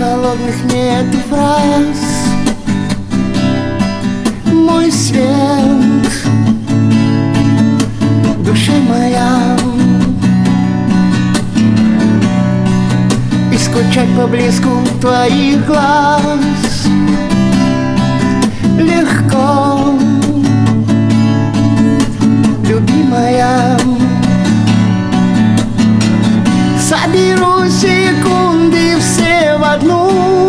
холодных нету фраз. Мой свет, душа моя, и скучать по блеску твоих глаз легко, любимая. Соберу секунды все в одну,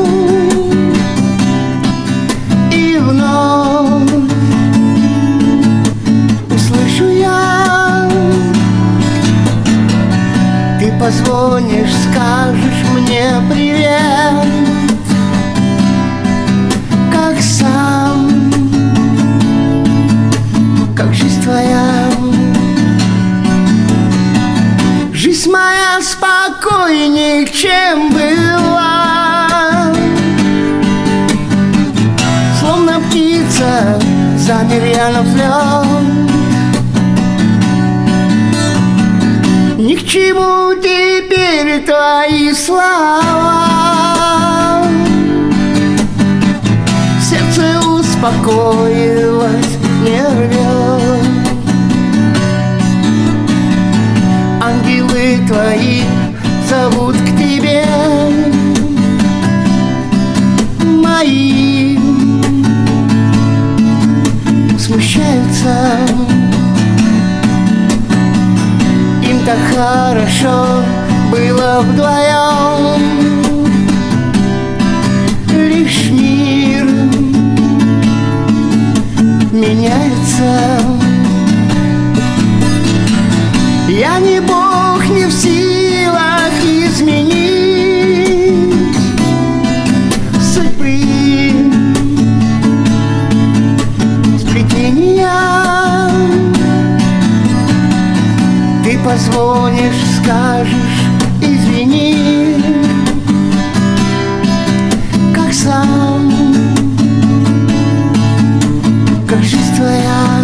и вновь услышу я. Ты позвонишь, скажешь мне привет, как сам, как жизнь твоя. Жизнь моя спокойней, чем была. Словно птица, замер я на взлет. Ни к чему теперь твои слова. Сердце успокоилось, не рвет. Ангелы твои зовут к тебе, мои смущаются. Им так хорошо было вдвоем. Лишь мир меняется. Я не Бог, не в силах изменить судьбы сплетения. Ты позвонишь, скажешь извини, как сам, как жизнь твоя.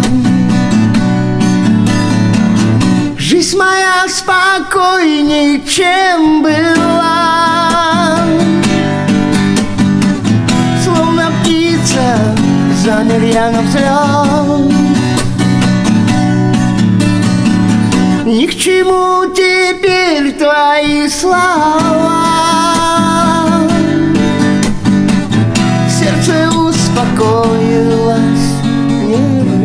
Жизнь моя спокойней, чем была. Словно птица, замер я на взлет. Ни к чему теперь твои слова. Сердце успокоилось, не